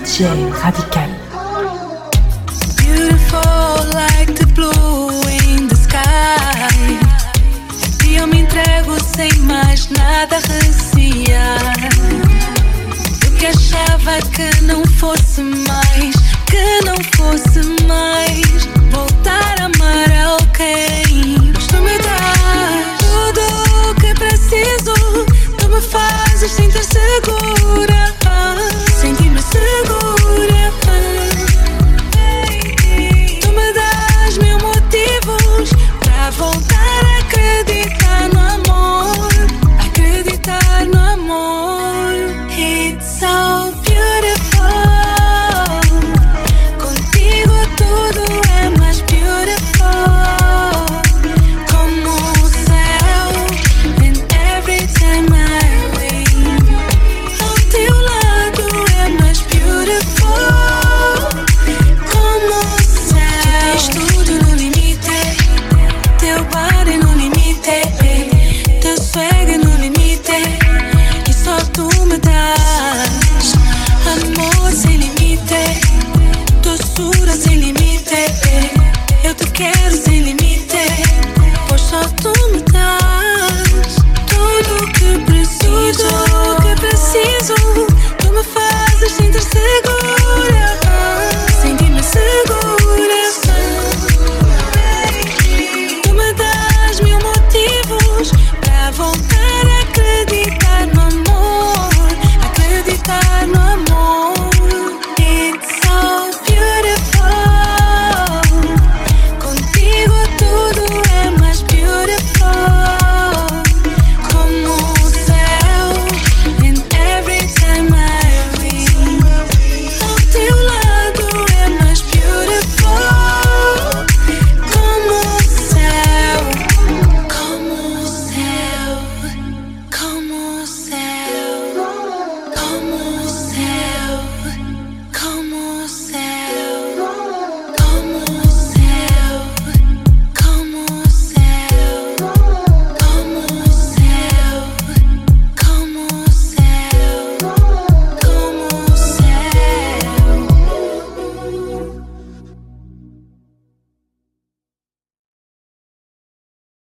DJ Radical. Beautiful like the blue in the sky. E eu me entrego sem mais nada recear. Eu que achava que não fosse mais, que não fosse mais voltar a amar alguém. Mas tu me dás tudo o que preciso. Tu me fazes sentir segura, sentir-me segura. Tu me das mil motivos para voltar a acreditar no amor, acreditar no amor. It's so beautiful. Contigo tudo é mais beautiful. Como o céu, and every time I wake, ao teu lado é mais beautiful. Como o céu, tens tudo no limite, teu body no limite, teu swag no limite, e só tu me dás amor sem limite, doçura sem limite. Eu te quero sem